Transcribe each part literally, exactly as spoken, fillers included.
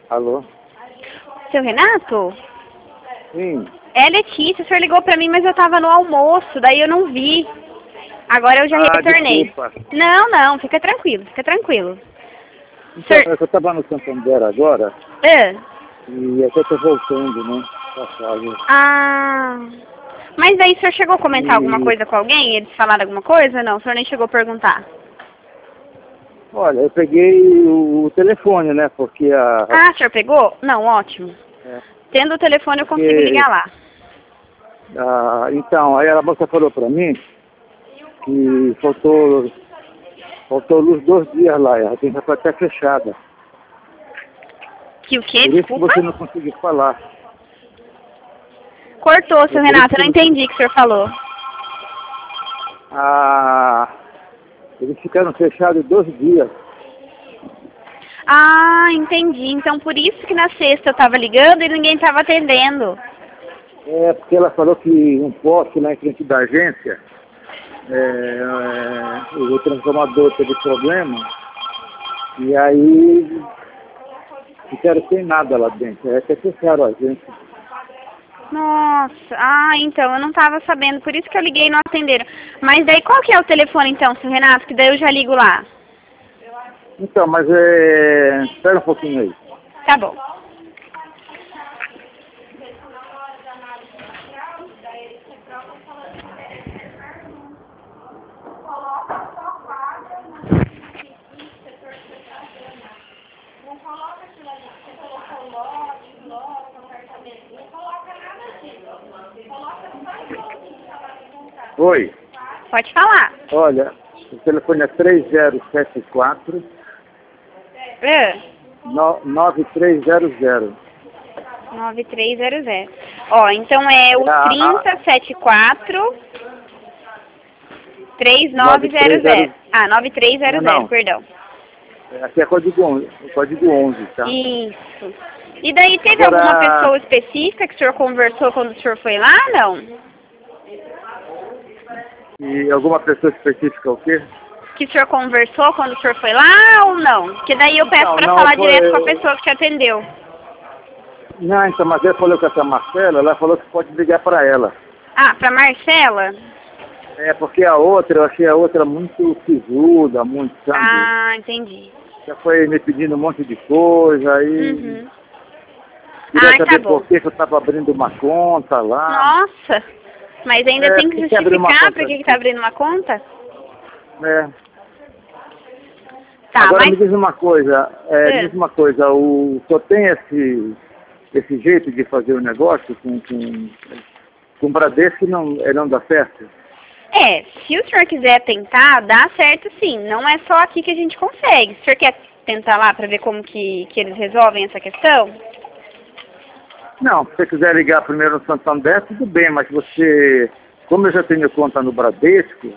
Alô? Seu Renato? Sim. É, Letícia, o senhor ligou pra mim, mas eu tava no almoço, daí eu não vi. Agora eu já Ah, retornei. desculpa. Não, não, fica tranquilo, fica tranquilo. Então, Senhor... eu estava no Santander agora Ah, e até estou voltando, né? Pra casa. ah, mas daí o senhor chegou a comentar alguma E, coisa com alguém? Eles falaram alguma coisa? Não, o senhor nem chegou a perguntar. olha, eu peguei o, o telefone, né? Porque a... Ah, o senhor pegou? Não, ótimo. É, Tendo o telefone eu consigo porque, ligar lá. a então, aí a moça falou pra mim que faltou, faltou luz dois dias lá, e a gente já foi até fechada. Que o quê? Por isso que Desculpa? você não conseguiu falar. Cortou, seu É por isso Renato, eu que não não- entendi o que o senhor falou. Ah, eles ficaram fechados dois dias. Ah, entendi. Então por isso que na sexta eu tava ligando e ninguém tava atendendo. É, porque ela falou que um poste lá em frente da agência, é, é, o transformador teve problema, e aí ficaram sem nada lá dentro. É até fecharam a agência. Nossa, ah, então eu não tava sabendo, por isso que eu liguei e não atenderam. Mas daí qual que é o telefone então, seu Renato, que daí eu já ligo lá. Então, mas é. Espera um pouquinho aí. Tá bom. Oi, Pode falar. olha, o telefone é três zero sete quatro, É. nove três zero zero. nove três zero zero. Ó, então é o A- a- trinta setenta e quatro três nove zero zero. nove três zero zero. Ah, nove três zero Não, zero, não. perdão. Aqui é código onze, código onze, tá? Isso. E daí teve Agora, alguma pessoa específica que o senhor conversou quando o senhor foi lá, não? e alguma pessoa específica o quê? Que o senhor conversou quando o senhor foi lá ou não? Que daí eu peço Não, pra não, falar foi- direto com a pessoa que te atendeu. Não, então, mas ela falou com essa Marcela, ela falou que pode ligar para ela. Ah, pra Marcela? É, porque a outra, eu achei a outra muito sisuda, muito, sabe? Ah, entendi. Já foi me pedindo um monte de coisa, aí Uhum. queria Ah, tá saber bom. por que que eu estava abrindo uma conta lá. Nossa, mas ainda É, tem que tem que abrir uma justificar conta por que que aqui. tá abrindo uma conta? É. Tá, Agora mas... me diz uma coisa, é, É. me diz uma coisa, o senhor tem esse, esse jeito de fazer o negócio com, com, com o Bradesco não, é, não dá certo? É, se o senhor quiser tentar, dá certo sim. Não é só aqui que a gente consegue. O senhor quer tentar lá pra ver como que, que eles resolvem essa questão? Não, se você quiser ligar primeiro no Santander, tudo bem, mas você, como eu já tenho conta no Bradesco,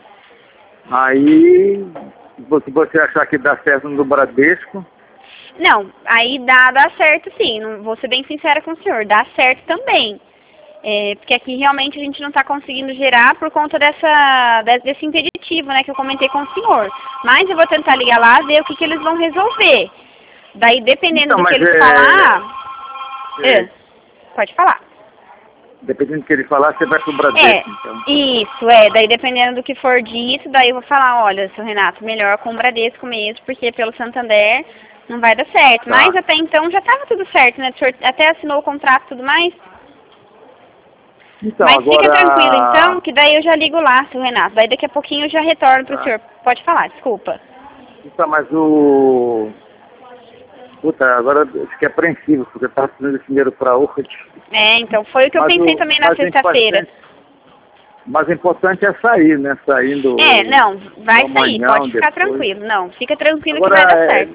aí, se você achar que dá certo no Bradesco, Não, aí dá, dá certo sim. Não, vou ser bem sincera com o senhor, dá certo também. É, porque aqui realmente a gente não está conseguindo gerar por conta dessa, de- desse impeditivo, né, que eu comentei com o senhor. Mas eu vou tentar ligar lá e ver o que, que eles vão resolver. Daí, dependendo Então, do que mas eles é- falar... é, É, pode falar. dependendo do que ele falar, você vai pro É, Bradesco, então. isso, é. Daí, dependendo do que for dito, daí eu vou falar, olha, seu Renato, melhor com o Bradesco mesmo, porque pelo Santander não vai dar certo. Tá. Mas até então já estava tudo certo, né? O senhor até assinou o contrato e tudo mais. Então, Mas agora... fica tranquilo então, que daí eu já ligo lá, seu Renato. Daí daqui a pouquinho eu já retorno pro Tá. senhor. Pode falar, desculpa. Então, mas o... Puta, agora eu fiquei apreensivo, porque eu estava precisando de dinheiro para hoje. É, então foi o que eu Mas pensei o- também na mas o sexta-feira. importante- Mas o importante é sair, né? Saindo... É, não, vai sair, amanhã, pode ficar depois. tranquilo. Não, fica tranquilo que Agora, vai dar é, certo.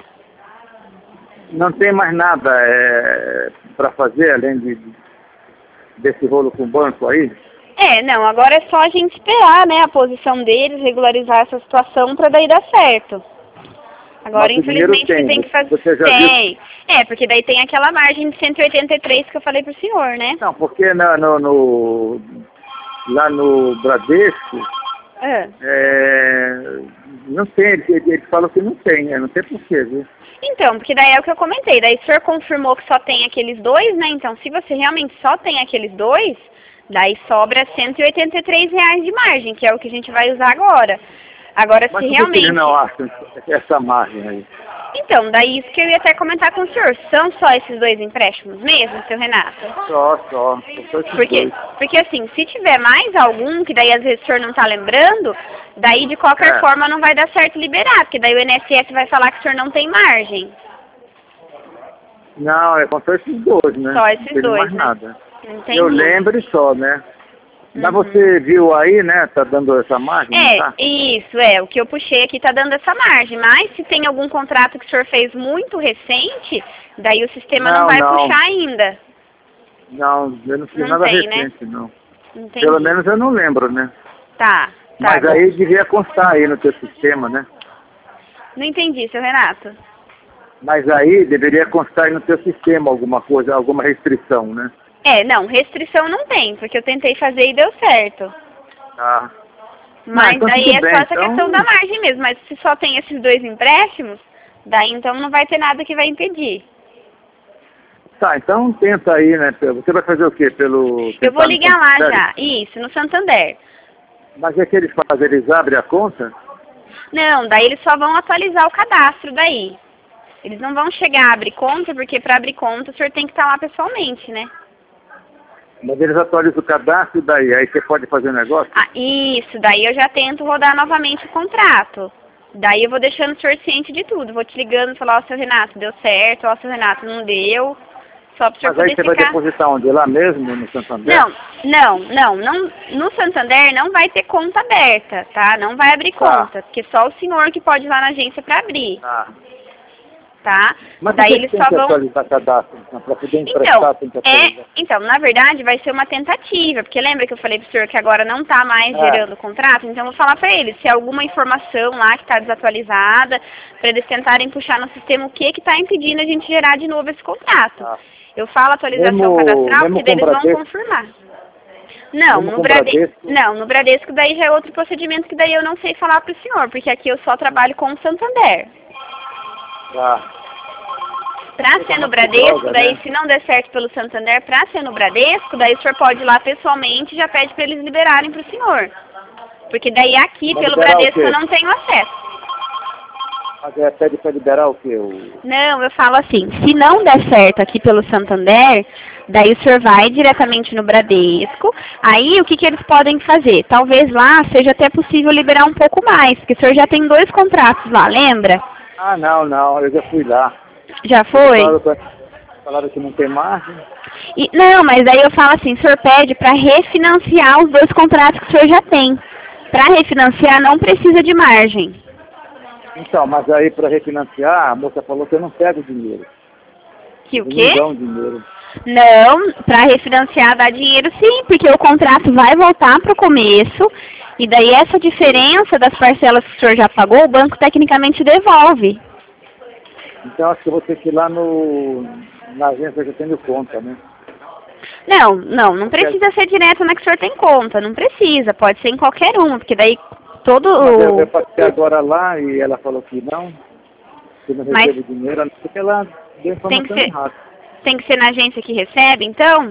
não tem mais nada é, para fazer, além de, desse rolo com o banco aí? É, não, agora é só a gente esperar, né, a posição deles, regularizar essa situação pra daí dar certo. Agora, Mas o dinheiro infelizmente, tem, tem que fazer... você já Tem. É, porque daí tem aquela margem de cento e oitenta e três que eu falei pro senhor, né? Não, porque na, no, no, lá no Bradesco, Ah. é, não tem, ele, ele falou que não tem, eu não sei porquê, viu? Então, porque daí é o que eu comentei, daí o senhor confirmou que só tem aqueles dois, né? Então, se você realmente só tem aqueles dois, daí sobra cento e oitenta e três reais de margem, que é o que a gente vai usar agora. Agora, Mas se por que realmente... eles não acham essa margem aí? Então, daí isso que eu ia até comentar com o senhor. São só esses dois empréstimos mesmo, seu Renato? Só, só. só esses Porque, dois. porque assim, se tiver mais algum, que daí às vezes o senhor não está lembrando, daí de qualquer É. forma não vai dar certo liberar, porque daí o I N S S vai falar que o senhor não tem margem. Não, é só esses dois, né? Só esses não tem dois, mais né? nada. Entendi. Eu lembro só, né? Mas Uhum. você viu aí, né? Tá dando essa margem, não É, tá? isso, é. O que eu puxei aqui tá dando essa margem. Mas se tem algum contrato que o senhor fez muito recente, daí o sistema não, Não, vai não. puxar ainda. Não, eu não fiz Não nada tem, né? recente, não. Entendi. Pelo menos eu não lembro, né? Tá, tá. Mas aí devia constar aí no teu sistema, né? Não entendi, seu Renato. Mas aí deveria constar aí no teu sistema alguma coisa, alguma restrição, né? É, não, restrição não tem, porque eu tentei fazer e deu certo. Ah. Mas Ah, então daí tudo é bem, só essa então- questão da margem mesmo. Mas se só tem esses dois empréstimos, daí então não vai ter nada que vai impedir. Tá, então tenta aí, né? Você vai fazer o quê? Pelo... Eu tentar vou no ligar lá Santander? já. Isso, no Santander. Mas é que eles fazem, eles abrem a conta? Não, daí eles só vão atualizar o cadastro daí. Eles não vão chegar a abrir conta, porque para abrir conta o senhor tem que estar lá pessoalmente, né? Mas eles atualizam o cadastro e daí? Aí você pode fazer o negócio? Ah, isso, daí eu já tento rodar novamente o contrato. Daí eu vou deixando o senhor ciente de tudo. Vou te ligando e falar, ó, seu Renato, deu certo, ó, seu Renato, não deu. Só para o senhor Mas aí poder você vai ficar... depositar onde? Lá mesmo, no Santander? Não, não, não, não. No Santander não vai ter conta aberta, tá? Não vai abrir Tá. conta, porque só o senhor que pode ir lá na agência para abrir, Ah. tá? Mas Daí por que eles tem só que vão... atualizar cadastro? Para poder Então, emprestar tem que é, atualizar. então, na verdade vai ser uma tentativa, porque lembra que eu falei pro senhor que agora não está mais É. gerando o contrato? Então eu vou falar para eles, se alguma informação lá que está desatualizada, para eles tentarem puxar no sistema o que que está impedindo a gente gerar de novo esse contrato. Ah. Eu falo atualização Mesmo- cadastral, mesmo porque daí com eles vão Bradesco? confirmar. Não, Mesmo no com Bradesco, Bradesco? não, no Bradesco daí já é outro procedimento que daí eu não sei falar pro senhor, porque aqui eu só trabalho com o Santander. Tá. Pra ser no uma Bradesco, droga, daí né? se não der certo pelo Santander, pra ser no Bradesco, daí o senhor pode ir lá pessoalmente e já pede pra eles liberarem pro senhor. Porque daí aqui, Vai pelo liberar o Bradesco, quê? eu não tenho acesso. Mas é, pede para liberar o quê? O... Não, eu falo assim, se não der certo aqui pelo Santander, daí o senhor vai diretamente no Bradesco, aí o que, que eles podem fazer? Talvez lá seja até possível liberar um pouco mais, porque o senhor já tem dois contratos lá, lembra? Ah, não, não, eu já fui lá. Já foi? Falaram, pra- falaram que não tem margem. E, não, mas daí eu falo assim, o senhor pede para refinanciar os dois contratos que o senhor já tem. Para refinanciar não precisa de margem. Então, mas aí para refinanciar, a moça falou que eu não pego dinheiro. Que o Eles quê? não dão dinheiro. Não, para refinanciar dá dinheiro sim, porque o contrato vai voltar para o começo e daí essa diferença das parcelas que o senhor já pagou, o banco tecnicamente devolve. Então acho que eu vou ter que ir lá no, na agência que eu tenho conta, né? Não, não, não precisa ser direto na que o senhor tem conta, não precisa, pode ser em qualquer uma, porque daí todo Mas eu, o... eu passei agora lá e ela falou que não, que não Mas- recebo dinheiro, a não ser que ela deu Tem que informação ser- errada. Tem que ser na agência que recebe, então?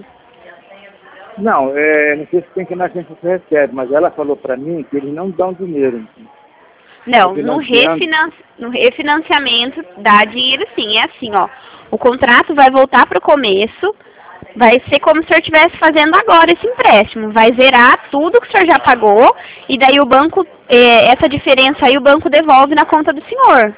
Não, é, não sei se tem que ir na agência que recebe, mas ela falou para mim que eles não dão dinheiro. Não, no, Refinanciando. refinan no refinanciamento dá dinheiro sim, é assim, ó. O contrato vai voltar para o começo, vai ser como se o senhor estivesse fazendo agora esse empréstimo. Vai zerar tudo que o senhor já pagou e daí o banco, é, essa diferença aí o banco devolve na conta do senhor.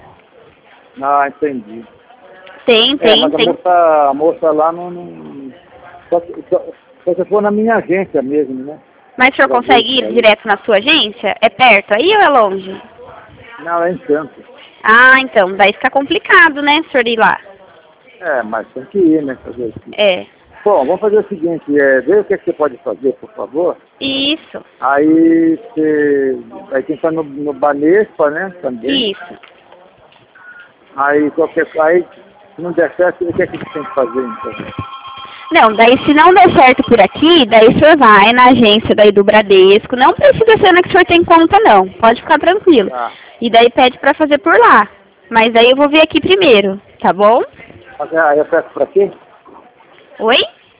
Ah, entendi. Tem, É, tem, mas a tem. moça, a moça lá não... não só, só, só se for na minha agência mesmo, né? Mas o senhor Já consegue vi isso ir aí. direto na sua agência? É perto aí ou é longe? Não, é em Santos. Ah, então, daí fica complicado, né, o senhor ir lá. É, mas tem que ir, né? Fazer isso. É. Bom, vamos fazer o seguinte, é, vê o que, é que você pode fazer, por favor. Isso, Aí você vai tentar no, no Banespa, né? Também. isso. Aí qualquer aí, se não der certo, o que é que você tem que fazer, então? Não, daí se não der certo por aqui, daí o senhor vai na agência daí do Bradesco. Não precisa ser na que o senhor tem conta, não. Pode ficar tranquilo. Tá. E daí pede pra fazer por lá. Mas aí eu vou ver aqui primeiro, tá bom? Mas aí eu peço para quê? Oi?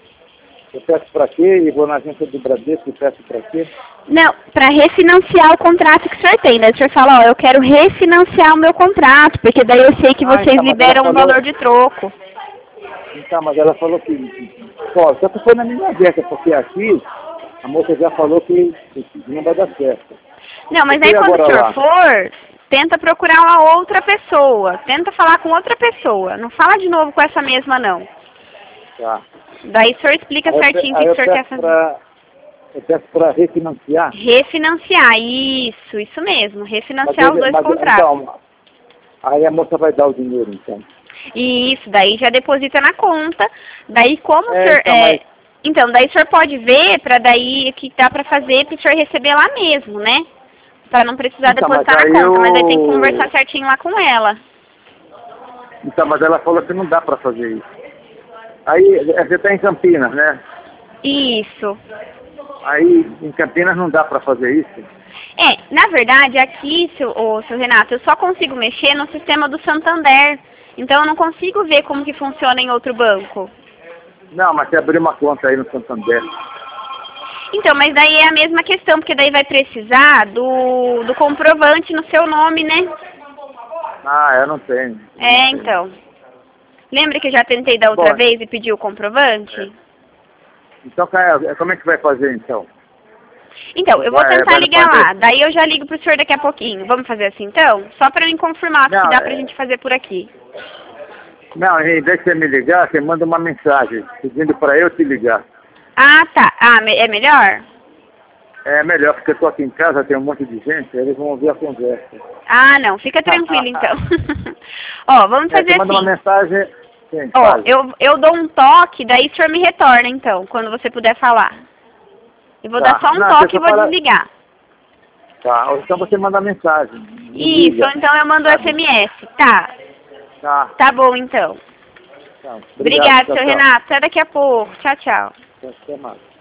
Eu peço para quê? E vou na agência do Bradesco e peço para quê? Não, para refinanciar o contrato que o senhor tem. Daí o senhor fala, ó, eu quero refinanciar o meu contrato, porque daí eu sei que Ah, vocês então, mas liberam ela um falou- valor de troco. Então, mas ela falou que... Pô, só que foi na minha agência, porque aqui a moça já falou que, que não vai dar certo. Não, mas Eu aí fui quando o agora senhor lá. for, tenta procurar uma outra pessoa. Tenta falar com outra pessoa. Não fala de novo com essa mesma, não. Tá. Daí o senhor explica Aí eu, pe- certinho o aí que eu o senhor quer peço fazer. para eu peço para refinanciar. Refinanciar, isso, isso mesmo. Mas Refinanciar os ele- dois mas, contratos. então, aí a moça vai dar o dinheiro, então. Isso, daí já deposita na conta. Daí como o É, senhor... então, é, mas- então, daí o senhor pode ver para daí o que dá para fazer para o senhor receber lá mesmo, né? Para não precisar Então, mas depositar na aí conta, mas aí eu- tem que conversar certinho lá com ela. Então, mas ela falou que não dá para fazer isso. Aí, é, você está em Campinas, né? Isso. Aí, em Campinas não dá para fazer isso. É, na verdade, aqui, seu, ô, seu Renato, eu só consigo mexer no sistema do Santander. Então eu não consigo ver como que funciona em outro banco. Não, mas você abriu uma conta aí no Santander. Então, mas daí é a mesma questão, porque daí vai precisar do, do comprovante no seu nome, né? Ah, eu não tenho. Eu É, não tenho. então. Lembra que eu já tentei da outra Bom, vez e pedi o comprovante? Então, cara, como é que vai fazer, então? Então, eu vou Vai- tentar vai ligar fazer? lá. Daí eu já ligo pro senhor daqui a pouquinho. Vamos fazer assim, então? Só pra me confirmar Não, que dá é- pra gente fazer por aqui. Não, em vez de você me ligar, você manda uma mensagem pedindo para eu te ligar. Ah, tá. Ah, me- é melhor? É melhor, porque eu estou aqui em casa, tem um monte de gente, eles vão ouvir a conversa. Ah, não. Fica tranquilo, então. Ó, vamos É, fazer você manda uma assim. mensagem... Sim, Ó, fale. eu, eu dou um toque, daí o senhor me retorna, então, quando você puder falar. Eu vou Tá. dar só um Não, toque você e vou fala- desligar. Tá, ou então você manda mensagem. me Isso, liga. ou então eu mando o S M S. Tá. Tá, Tá bom, então. tá. Obrigado, Obrigada, tchau, seu tchau. Renato. Até daqui a pouco. Tchau, tchau. Até mais.